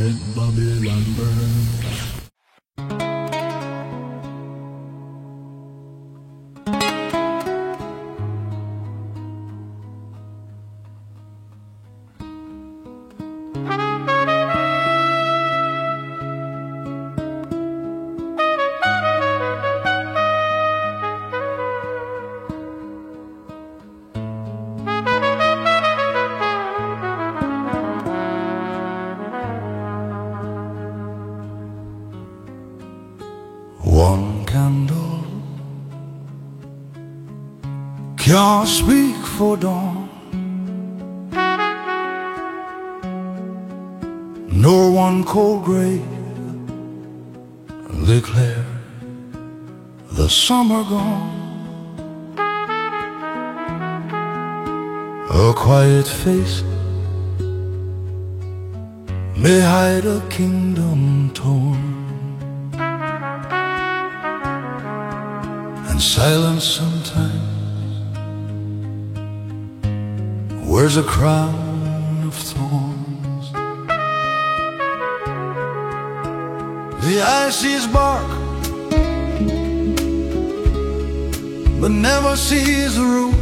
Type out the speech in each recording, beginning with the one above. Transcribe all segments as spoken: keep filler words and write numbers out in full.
let Babylon burn. One candle can't speak for dawn, nor one cold grave declare the summer gone. A quiet face may hide a kingdom torn, and silence sometimes wears a crown of thorns. The eye sees bark, but never sees the root.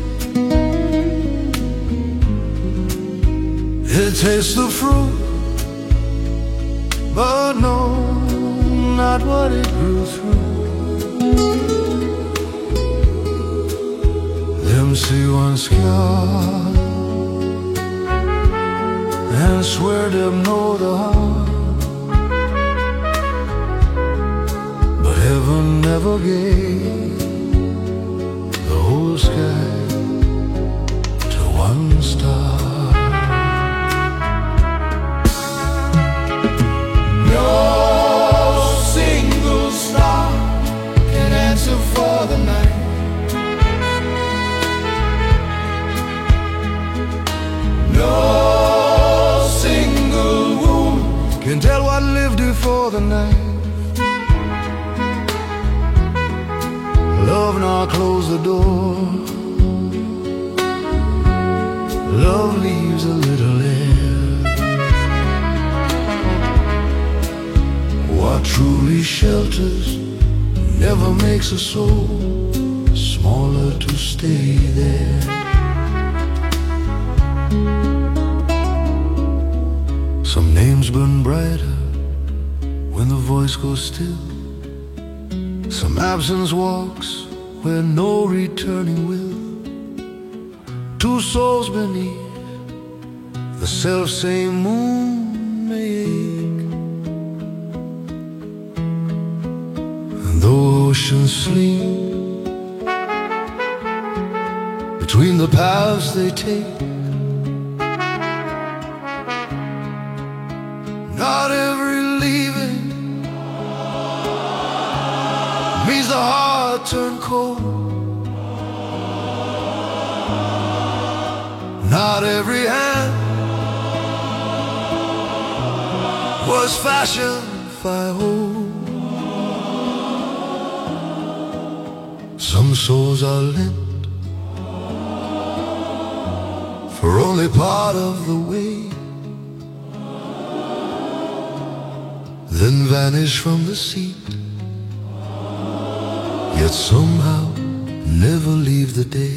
It tastes the fruit, but no, not what it grew through. Them see one scar and swear them know the heart, but heaven never gave the whole sky to one star. No single star can answer for the night. No single wound can tell what lived before the knife. Love now close the door. Love leaves a little air. What truly shelters never makes a soul smaller to stay there. Some names burn brighter when the voice goes still. Some absence walks where no returning will. Two souls beneath the self-same moon may ache, and though oceans sleep between the paths they take, not every leaving means the heart turned cold. Not every hand was fashioned by hope. Some souls are lent for only part of the way, then vanish from the seat, yet somehow never leave the day.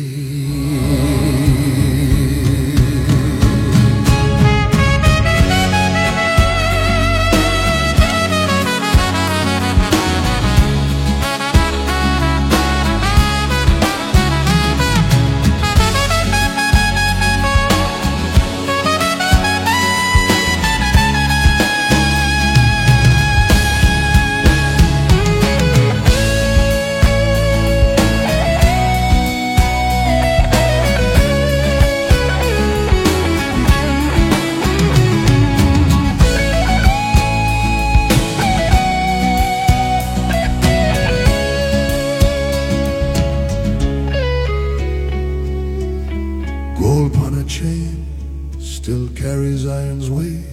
Gold upon a chain still carries iron's weight.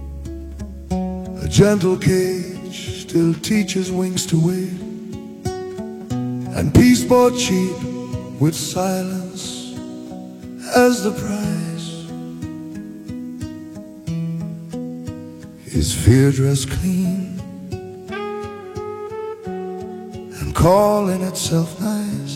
A gentle cage still teaches wings to wait, and peace bought cheap with silence as the price. his fear dressed clean and calling itself nice.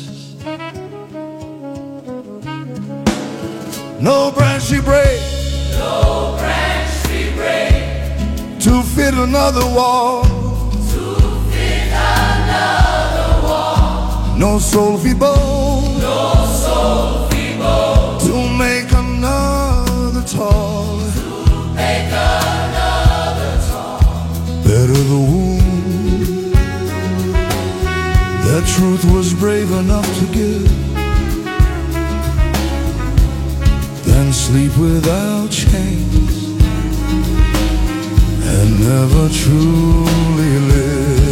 No branch she break, no branch she break, to fit another wall, to fit another wall. No soul feeble, no soul feeble, to make another tall, to make another tall. Better the wound that truth was brave enough to give than sleep without chains and never truly live.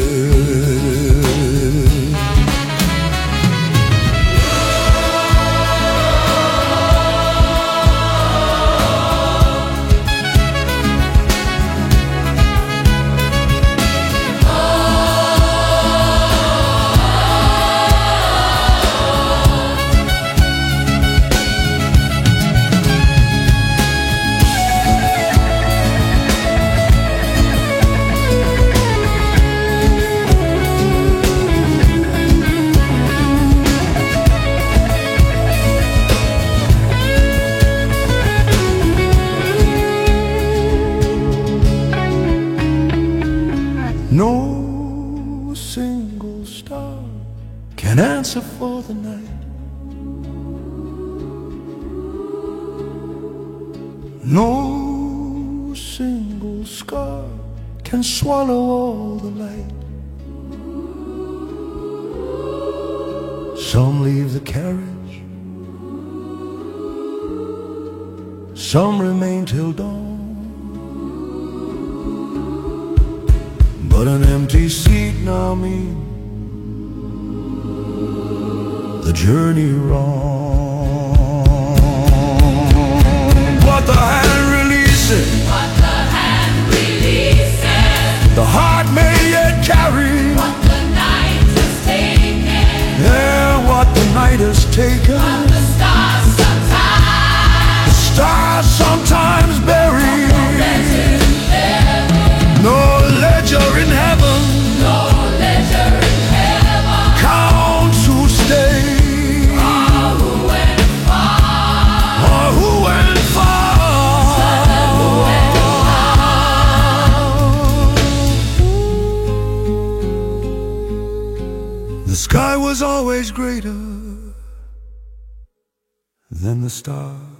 No single star can answer for the night. No single scar can swallow all the light. Some leave the carriage, some remain till dawn. But an empty seat now means the journey wrong. What the hand releases, what the hand releases, the heart may yet carry. What the night has taken, Yeah, what the night has taken. what the stars sometimes, The stars sometimes bury. no ledger in heaven, No ledger in heaven no ledger in heaven, counts who stay or who went far, or who went far. who went The sky was always greater than the stars.